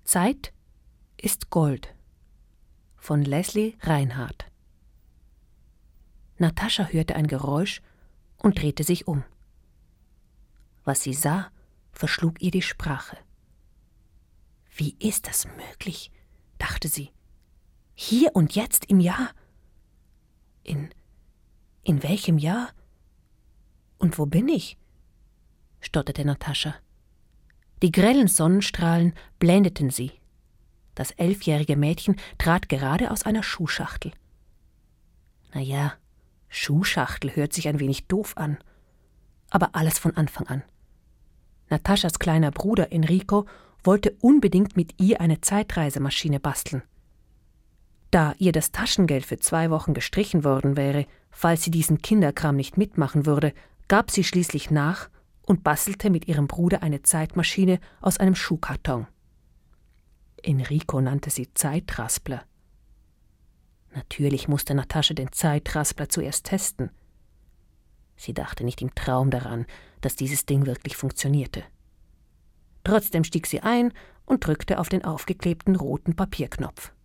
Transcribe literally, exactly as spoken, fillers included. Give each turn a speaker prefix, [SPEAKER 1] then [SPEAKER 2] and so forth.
[SPEAKER 1] Zeit ist Gold von Leslie Reinhardt. Natascha hörte ein Geräusch und drehte sich um. Was sie sah, verschlug ihr die Sprache. Wie ist das möglich, dachte sie. Hier und jetzt im Jahr? In, in welchem Jahr? Und wo bin ich? Stotterte Natascha. Die grellen Sonnenstrahlen blendeten sie. Das elfjährige Mädchen trat gerade aus einer Schuhschachtel. Na ja, Schuhschachtel hört sich ein wenig doof an. Aber alles von Anfang an. Nataschas kleiner Bruder Enrico wollte unbedingt mit ihr eine Zeitreisemaschine basteln. Da ihr das Taschengeld für zwei Wochen gestrichen worden wäre, falls sie diesen Kinderkram nicht mitmachen würde, gab sie schließlich nach und bastelte mit ihrem Bruder eine Zeitmaschine aus einem Schuhkarton. Enrico nannte sie Zeitraspler. Natürlich musste Natascha den Zeitraspler zuerst testen. Sie dachte nicht im Traum daran, dass dieses Ding wirklich funktionierte. Trotzdem stieg sie ein und drückte auf den aufgeklebten roten Papierknopf.